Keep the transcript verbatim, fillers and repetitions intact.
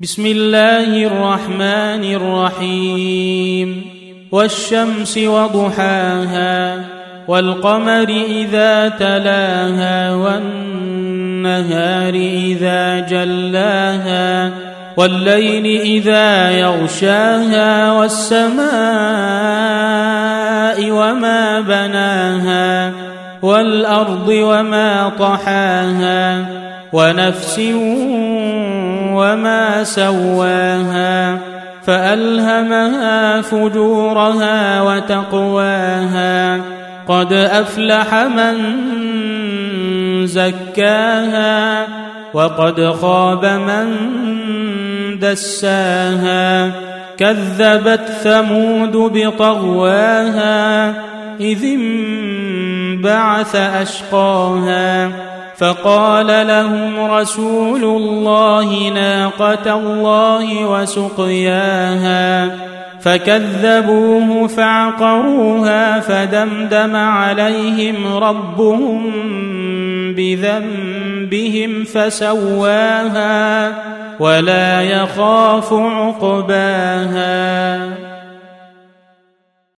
بسم الله الرحمن الرحيم والشمس وضحاها والقمر إذا تلاها والنهار إذا جلاها والليل إذا يغشاها والسماء وما بناها والأرض وما طحاها ونفس وما سواها فألهمها فجورها وتقواها قد أفلح من زكاها وقد خاب من دساها كذبت ثمود بطغواها إذ انبعث أشقاها فقال لهم رسول الله ناقة الله وسقياها فكذبوه فعقروها فدمدم عليهم ربهم بذنبهم فسواها ولا يخاف عقباها.